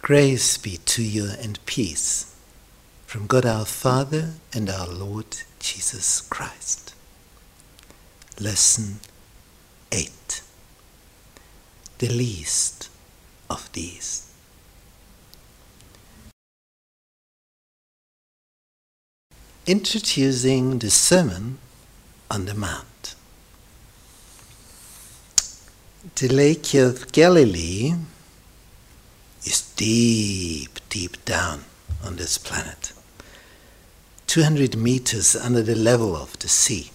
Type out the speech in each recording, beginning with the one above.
Grace be to you and peace from God our Father and our Lord Jesus Christ. Lesson 8. The least of these. Introducing the Sermon on the Mount. The Lake of Galilee is deep, deep down on this planet, 200 meters under the level of the sea.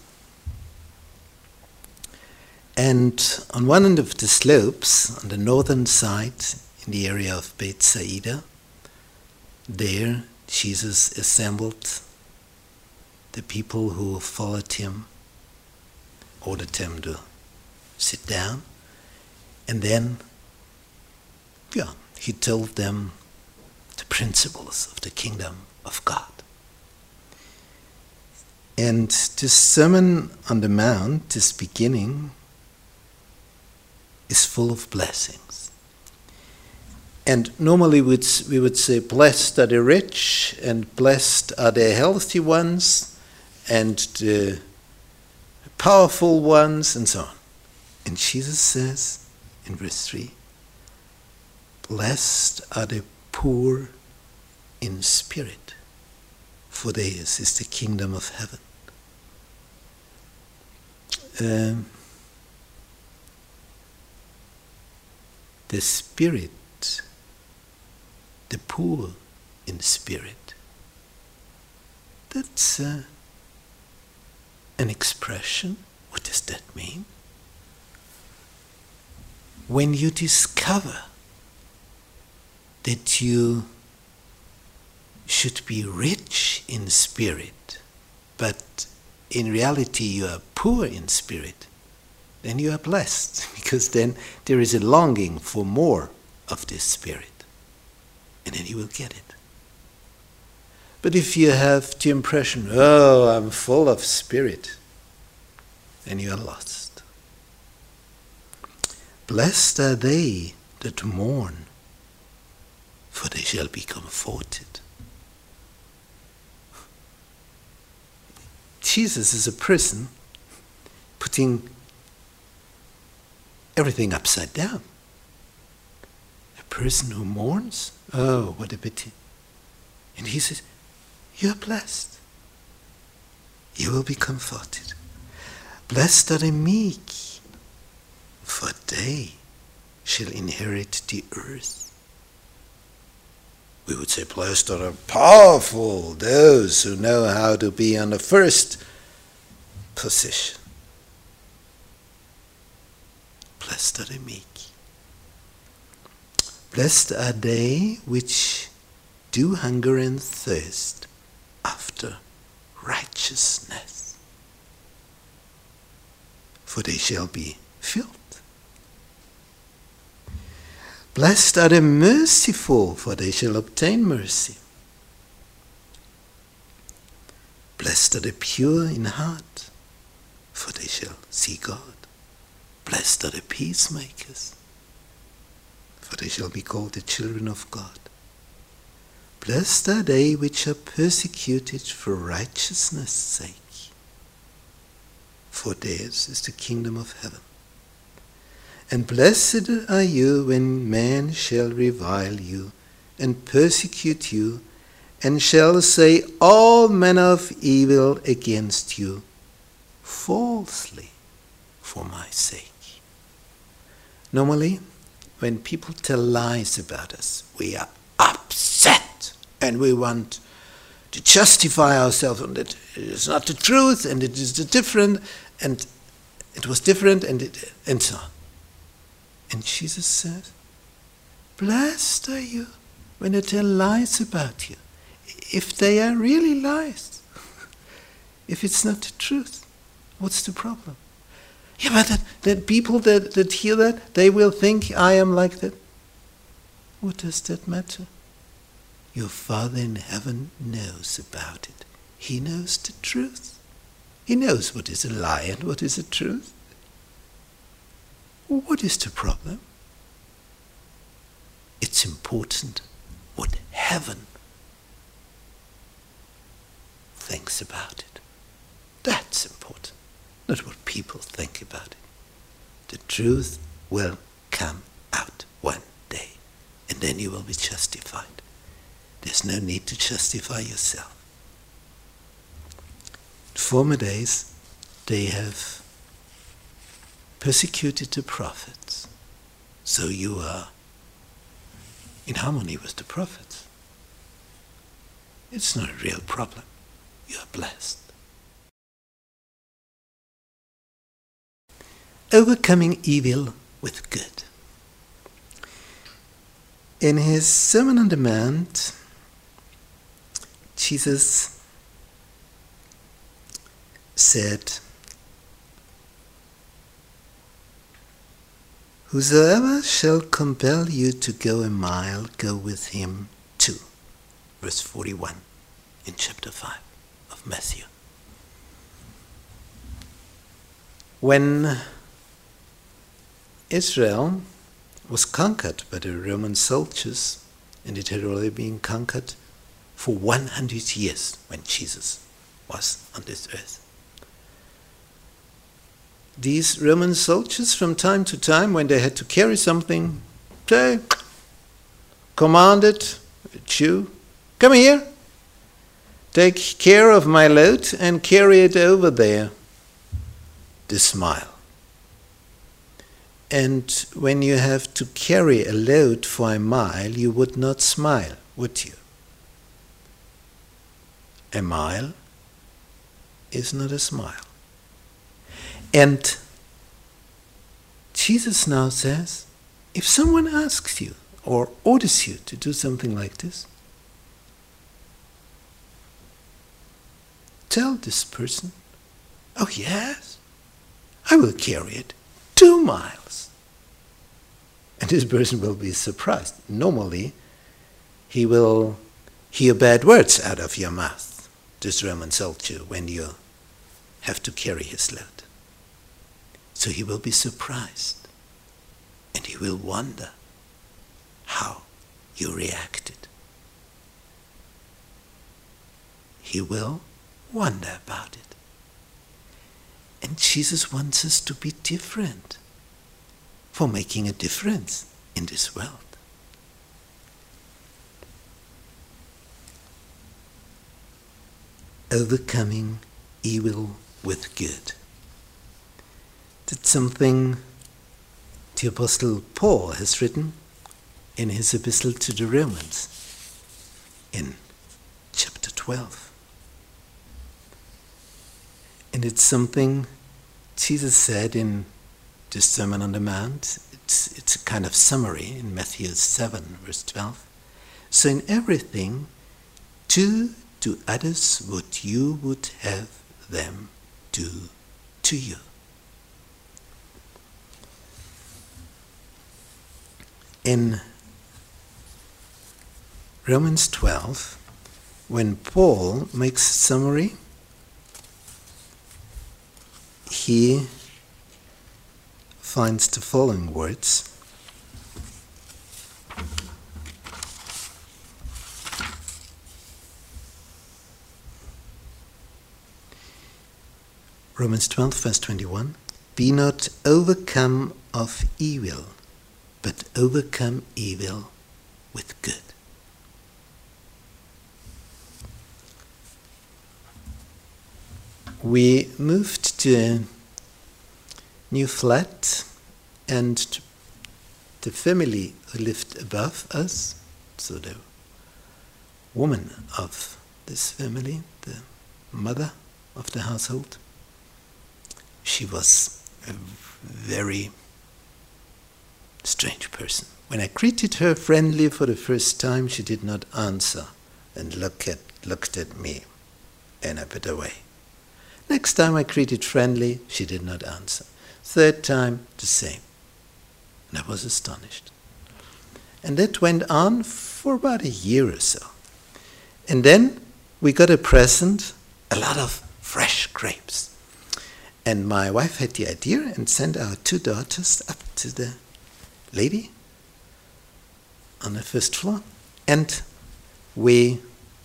And on one end of the slopes, on the northern side, in the area of Bethsaida, there Jesus assembled the people who followed him, ordered them to sit down, and then, he told them the principles of the kingdom of God. And this Sermon on the Mount, this beginning, is full of blessings. And normally we would say, blessed are the rich, and blessed are the healthy ones, and the powerful ones, and so on. And Jesus says in verse 3, blessed are the poor in spirit, for theirs is the kingdom of heaven. The spirit, the poor in spirit, that's an expression. What does that mean? When you discover that you should be rich in spirit, but in reality you are poor in spirit, then you are blessed, because then there is a longing for more of this spirit, and then you will get it. But if you have the impression, I'm full of spirit, then you are lost. Blessed are they that mourn, for they shall be comforted. Jesus is a person putting everything upside down. A person who mourns, what a pity. And he says, you are blessed. You will be comforted. Blessed are the meek, for they shall inherit the earth. We would say, blessed are the powerful, those who know how to be on the first position. Blessed are the meek. Blessed are they which do hunger and thirst after righteousness, for they shall be filled. Blessed are the merciful, for they shall obtain mercy. Blessed are the pure in heart, for they shall see God. Blessed are the peacemakers, for they shall be called the children of God. Blessed are they which are persecuted for righteousness' sake, for theirs is the kingdom of heaven. And blessed are you when men shall revile you and persecute you, and shall say all manner of evil against you falsely for my sake. Normally, when people tell lies about us, we are upset and we want to justify ourselves on that it is not the truth and it is different and it was different and so on. And Jesus says, blessed are you when they tell lies about you, if they are really lies. If it's not the truth, what's the problem? Yeah, but that people that hear that, they will think I am like that. What does that matter? Your Father in heaven knows about it. He knows the truth. He knows what is a lie and what is a truth. What is the problem? It's important what heaven thinks about it. That's important, not what people think about it. The truth will come out one day, and then you will be justified. There's no need to justify yourself. In former days, they have persecuted the prophets, so you are in harmony with the prophets. It's not a real problem. You are blessed. Overcoming evil with good. In his Sermon on the Mount, Jesus said, "Whosoever shall compel you to go a mile, go with him too." Verse 41 in chapter 5 of Matthew. When Israel was conquered by the Roman soldiers, and it had already been conquered for 100 years when Jesus was on this earth. These Roman soldiers, from time to time, when they had to carry something, they commanded a Jew, "Come here, take care of my load and carry it over there." The smile. And when you have to carry a load for a mile, you would not smile, would you? A mile is not a smile. And Jesus now says, if someone asks you or orders you to do something like this, tell this person, "Oh yes, I will carry it 2 miles. And this person will be surprised. Normally, he will hear bad words out of your mouth, this Roman soldier, when you have to carry his load. So he will be surprised, and he will wonder how you reacted. He will wonder about it. And Jesus wants us to be different, for making a difference in this world. Overcoming evil with good. That's something the Apostle Paul has written in his epistle to the Romans in chapter 12. And it's something Jesus said in the Sermon on the Mount. It's a kind of summary in Matthew 7, verse 12. So in everything, do to others what you would have them do to you. In Romans 12, when Paul makes a summary, he finds the following words. Romans 12, verse 21. Be not overcome of evil, but overcome evil with good. We moved to a new flat, and the family who lived above us, so the woman of this family, the mother of the household, she was a very strange person. When I greeted her friendly for the first time, she did not answer and looked at me in a bitter way. Next time I greeted friendly, she did not answer. Third time, the same. And I was astonished. And that went on for about a year or so. And then we got a present, a lot of fresh grapes. And my wife had the idea and sent our 2 daughters up to the lady on the first floor. And we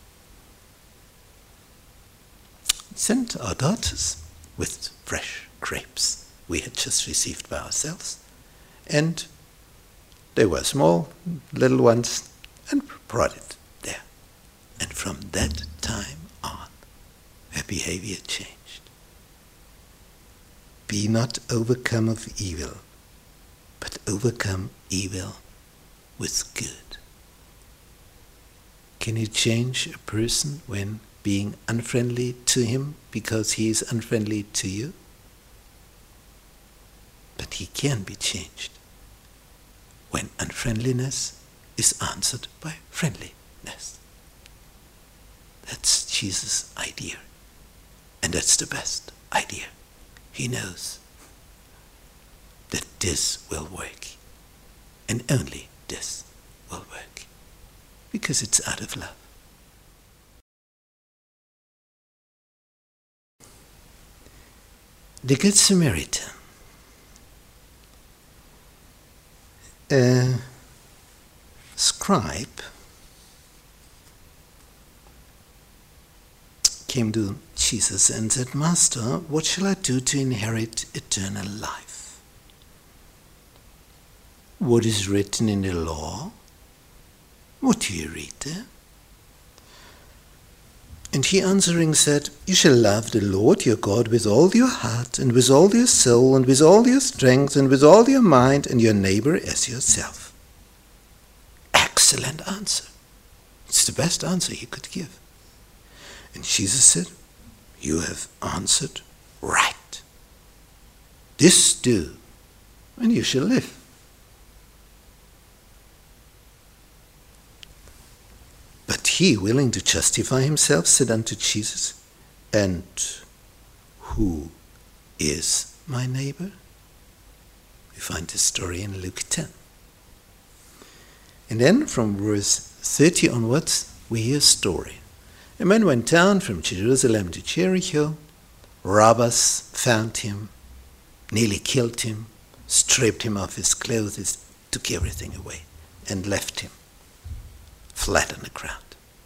sent our daughters with fresh grapes we had just received by ourselves, and they were small, little ones, and brought it there. And from that time on, her behavior changed. Be not overcome of evil, but overcome evil with good. Can you change a person when being unfriendly to him because he is unfriendly to you? But he can be changed when unfriendliness is answered by friendliness. That's Jesus' idea. And that's the best idea. He knows that this will work. And only this will work. Because it's out of love. The Good Samaritan. A scribe came to Jesus and said, Master, what shall I do to inherit eternal life? What is written in the law? What do you read there? And he answering said, You shall love the Lord your God with all your heart, and with all your soul, and with all your strength, and with all your mind, and your neighbor as yourself. Excellent answer. It's the best answer he could give. And Jesus said, You have answered right. This do, and you shall live. But he, willing to justify himself, said unto Jesus, And who is my neighbor? We find this story in Luke 10. And then from verse 30 onwards, we hear a story. A man went down from Jerusalem to Jericho. Robbers found him, nearly killed him, stripped him of his clothes, took everything away, and left him flat on the ground.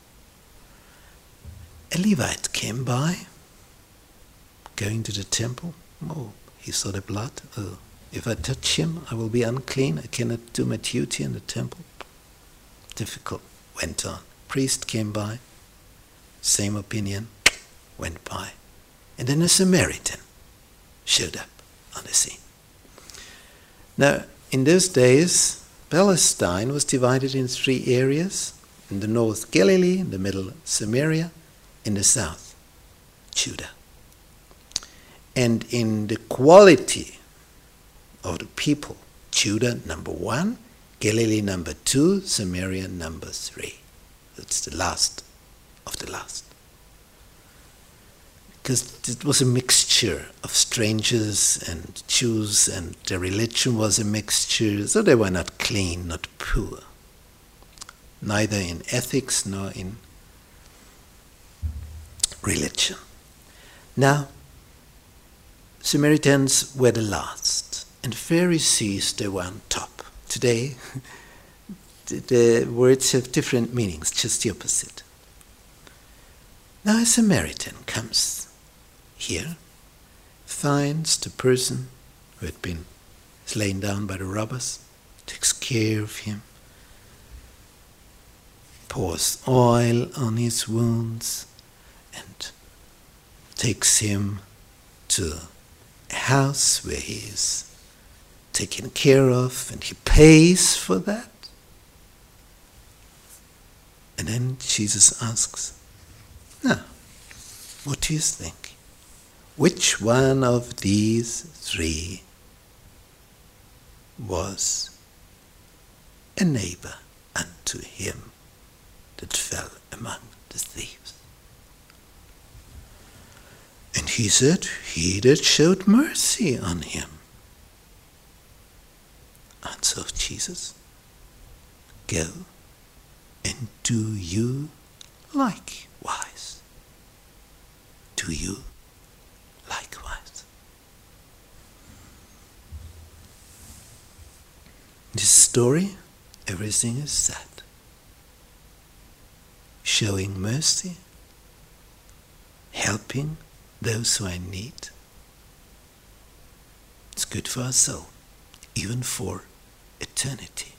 A Levite came by, going to the temple. Oh, he saw the blood. Oh, if I touch him, I will be unclean. I cannot do my duty in the temple. Difficult. Went on. Priest came by. Same opinion. Went by. And then a Samaritan showed up on the scene. Now, in those days, Palestine was divided in 3 areas. In the north, Galilee. In the middle, Samaria. In the south, Judah. And in the quality of the people, Judah number 1, Galilee number 2, Samaria number 3. That's the last of the last. Because it was a mixture of strangers and Jews, and their religion was a mixture, so they were not clean, not pure. Neither in ethics nor in religion. Now, Samaritans were the last, and Pharisees, they were on top. Today, the words have different meanings, just the opposite. Now a Samaritan comes here, finds the person who had been slain down by the robbers, takes care of him, pours oil on his wounds, and takes him to a house where he is taken care of, and he pays for that. And then Jesus asks, Now, what do you think? Which one of these 3 was a neighbor unto him that fell among the thieves? And he said, He that showed mercy on him. Answer of Jesus, Go and do you likewise. Do you likewise. In this story, everything is said. showing mercy, helping those who are in need. It's good for our soul, even for eternity.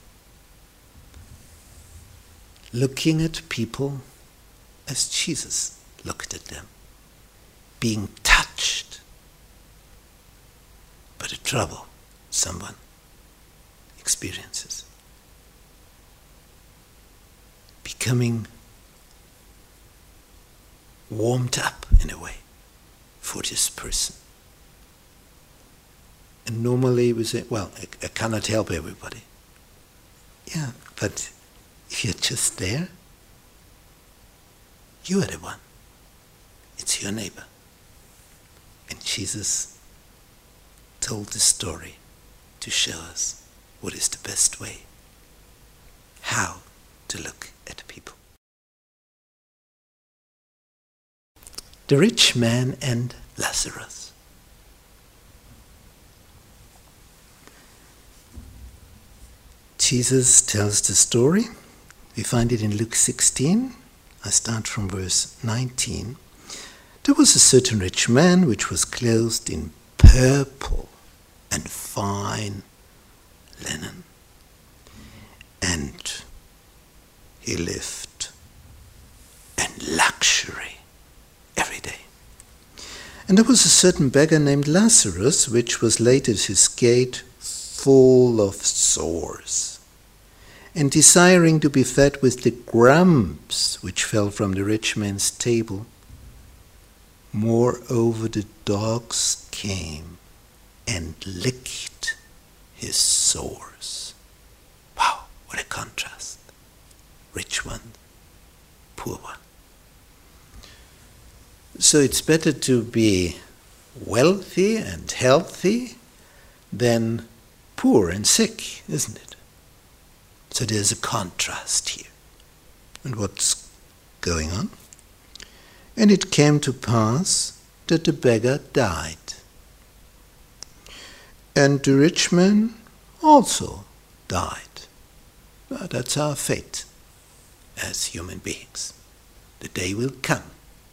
Looking at people as Jesus looked at them, being touched by the trouble someone experiences, becoming warmed up in a way for this person. And normally we say, well, I cannot help everybody. Yeah, but if you're just there, you are the one. It's your neighbor. And Jesus told the story to show us what is the best way, how to look at people. The rich man and Lazarus. Jesus tells the story. We find it in Luke 16. I start from verse 19. There was a certain rich man which was clothed in purple and fine linen, and he lived in luxury every day. And there was a certain beggar named Lazarus, which was laid at his gate, full of sores, and desiring to be fed with the crumbs which fell from the rich man's table. Moreover, the dogs came and licked his sores. Wow, what a contrast. Rich one, poor one. So it's better to be wealthy and healthy than poor and sick, isn't it? So there's a contrast here. And what's going on? And it came to pass that the beggar died. And the rich man also died. Well, that's our fate as human beings. The day will come.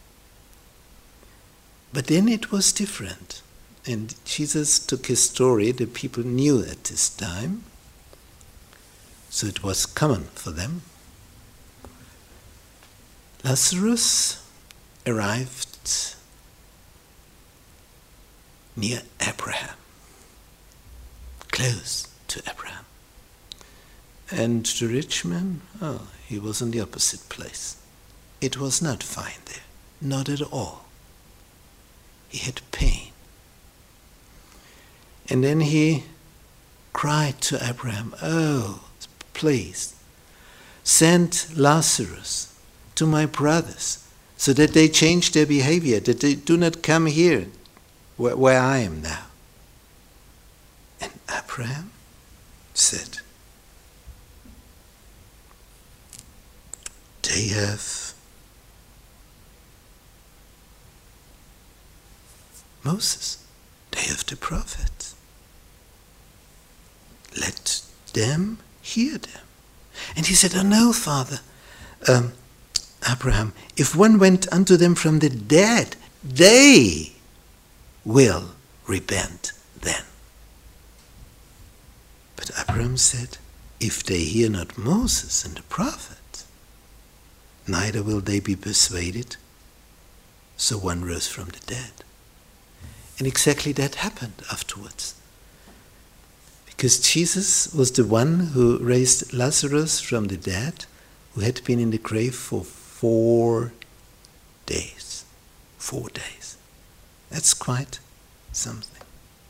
But then it was different. And Jesus took his story, the people knew at this time, so it was common for them. Lazarus arrived near Abraham, close to Abraham. And the rich man, he was in the opposite place. It was not fine there, not at all. He had pain. And then he cried to Abraham, "Oh, please, send Lazarus to my brothers so that they change their behavior, that they do not come here where I am now." And Abraham said, "They have Moses, they have the prophets. Let them hear them." And he said, "Oh no, Father, Abraham, if one went unto them from the dead, they will repent then." But Abraham said, "If they hear not Moses and the prophets, neither will they be persuaded." So one rose from the dead. And exactly that happened afterwards. Because Jesus was the one who raised Lazarus from the dead, who had been in the grave for 4 days. 4 days. That's quite something.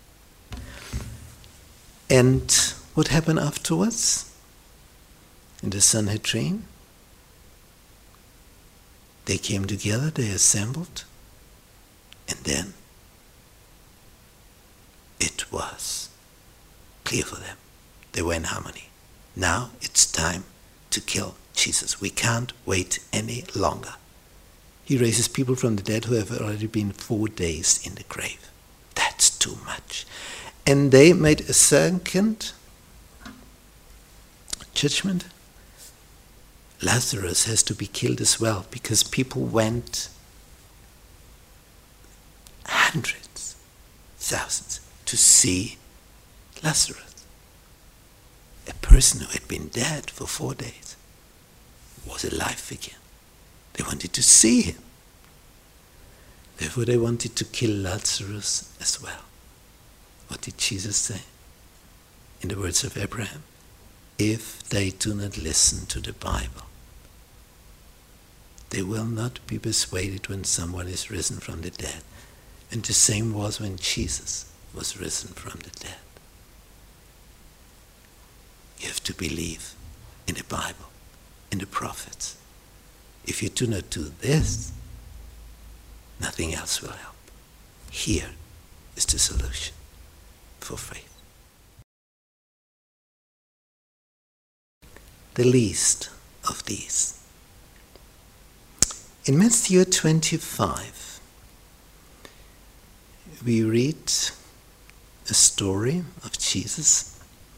And what happened afterwards? In the Sanhedrin, they came together, they assembled, and then it was clear for them. They were in harmony. Now it's time to kill Jesus. We can't wait any longer. He raises people from the dead who have already been 4 days in the grave. That's too much. And they made a second judgment. Lazarus has to be killed as well, because people went hundreds, thousands, to see Lazarus. A person who had been dead for 4 days was alive again. They wanted to see him. Therefore they wanted to kill Lazarus as well. What did Jesus say? In the words of Abraham, if they do not listen to the Bible, they will not be persuaded when someone is risen from the dead. And the same was when Jesus was risen from the dead. You have to believe in the Bible, in the prophets. If you do not do this, nothing else will help. Here is the solution for faith. The least of these. In Matthew 25, we read a story of Jesus,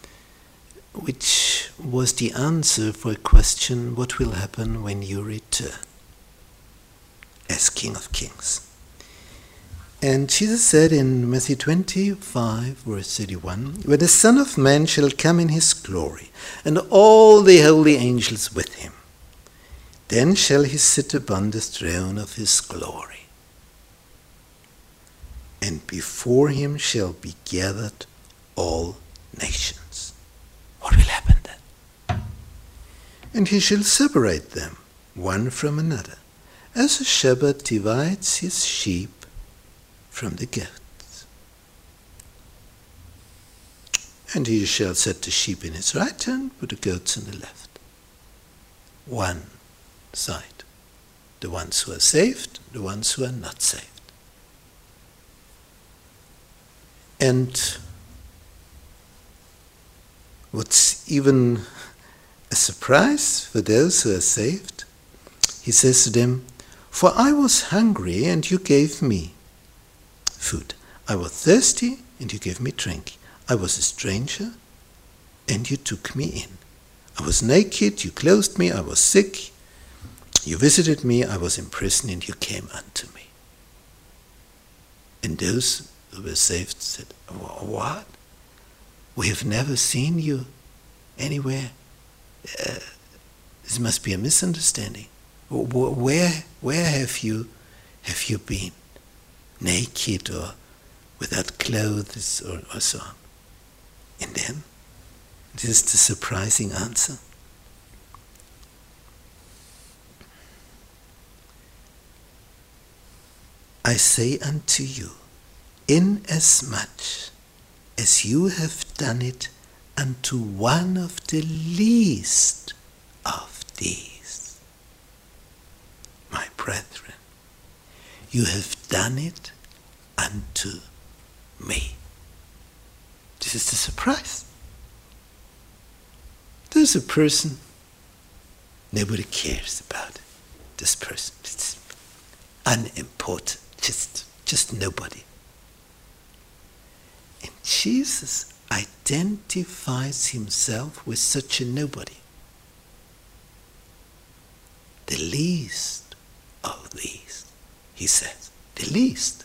which was the answer for a question, what will happen when you return as King of Kings? And Jesus said in Matthew 25, verse 31, when the Son of Man shall come in his glory, and all the holy angels with him, then shall he sit upon the throne of his glory. And before him shall be gathered all nations. What will happen then? And he shall separate them, one from another, as a shepherd divides his sheep from the goats. And he shall set the sheep in his right hand, but the goats in the left. One side. The ones who are saved, the ones who are not saved. And what's even a surprise for those who are saved, he says to them, for I was hungry and you gave me food. I was thirsty and you gave me drink. I was a stranger and you took me in. I was naked, you clothed me. I was sick, you visited me. I was in prison and you came unto me. And those who were saved said, what? We have never seen you anywhere. This must be a misunderstanding. Where have you been? Naked or without clothes or so on? And then, this is the surprising answer. I say unto you, inasmuch as you have done it unto one of the least of these, my brethren, you have done it unto me. This is the surprise. There's a person, nobody cares about this person. It's unimportant, just nobody. And Jesus identifies himself with such a nobody. The least of these, he says. The least.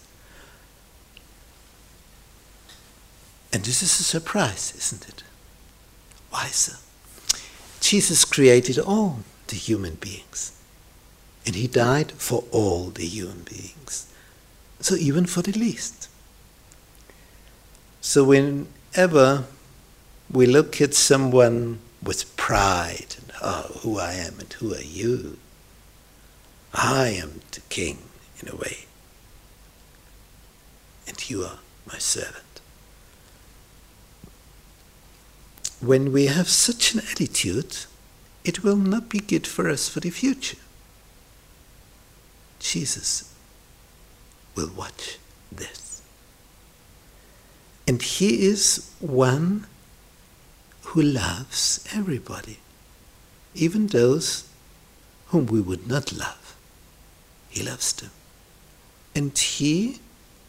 And this is a surprise, isn't it? Why so? Jesus created all the human beings. And he died for all the human beings. So even for the least. So whenever we look at someone with pride, and who I am and who are you? I am the king in a way. And you are my servant. When we have such an attitude, it will not be good for us for the future. Jesus will watch this. And he is one who loves everybody, even those whom we would not love. He loves them. And he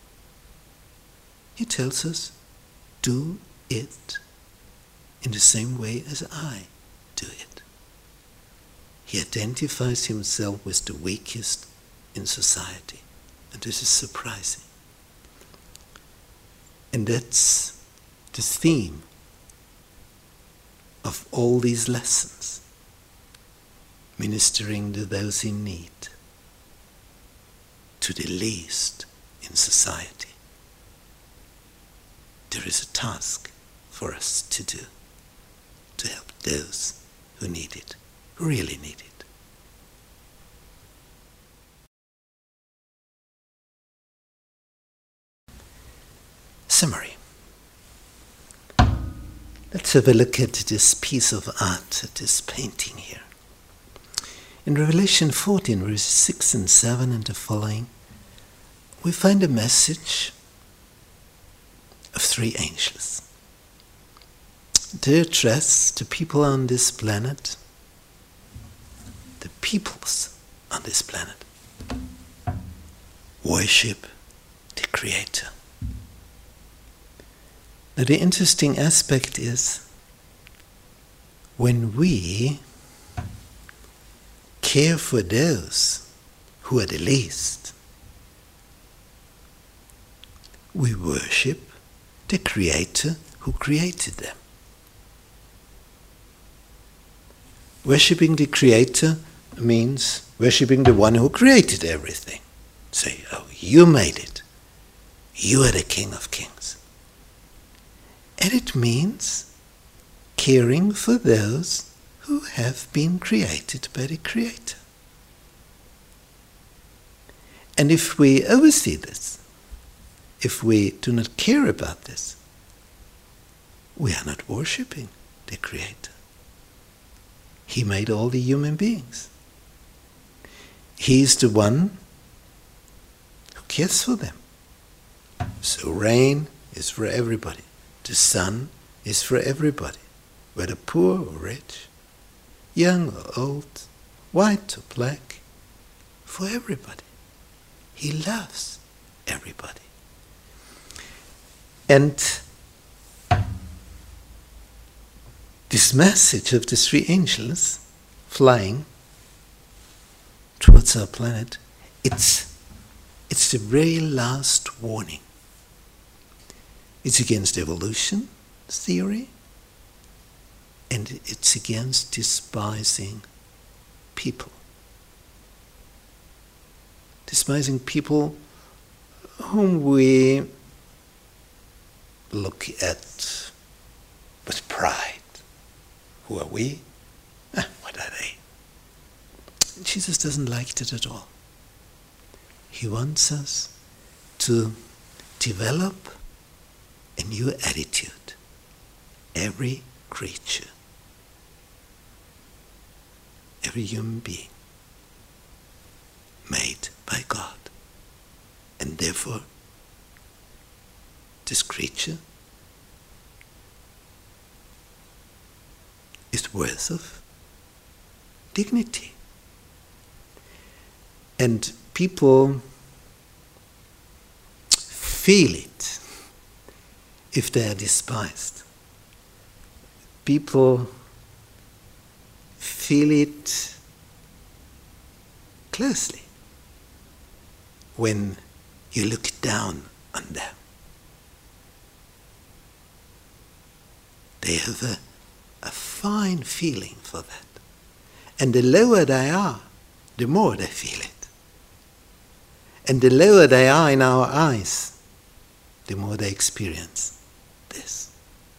tells us, do it in the same way as I do it. He identifies himself with the weakest in society. And this is surprising. And that's the theme of all these lessons. Ministering to those in need, to the least in society. There is a task for us to do, to help those who need it, who really need it. Summary. Let's have a look at this piece of art, at this painting here. In Revelation 14, verses 6 and 7 and the following, we find a message of 3 angels. They address the people on this planet, the peoples on this planet. Worship the Creator. Now the interesting aspect is when we care for those who are the least, we worship the Creator who created them. Worshipping the Creator means worshipping the one who created everything. Say, oh, you made it. You are the King of Kings. And it means caring for those who have been created by the Creator. And if we oversee this, if we do not care about this, we are not worshipping the Creator. He made all the human beings. He is the one who cares for them. So rain is for everybody. The sun is for everybody, whether poor or rich, young or old, white or black, for everybody. He loves everybody. And this message of the 3 angels flying towards our planet, it's the very last warning. It's against evolution theory, and it's against despising people. Despising people whom we look at with pride. Who are we? What are they? Jesus doesn't like that at all. He wants us to develop a new attitude. Every creature, every human being, made by God. And therefore, this creature is worth of dignity. And people feel it if they are despised. People feel it closely when you look down on them. They have a fine feeling for that. And the lower they are, the more they feel it. And the lower they are in our eyes, the more they experience this.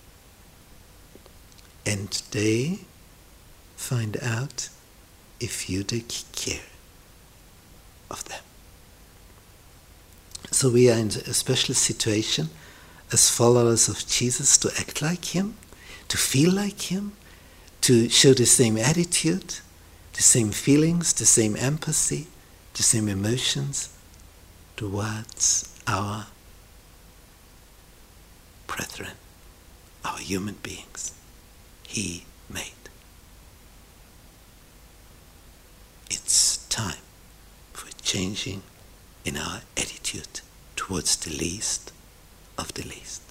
And they find out if you take care of them. So we are in a special situation as followers of Jesus to act like Him, to feel like Him, to show the same attitude, the same feelings, the same empathy, the same emotions towards our brethren, our human beings He made. It's time for changing in our attitude towards the least of the least.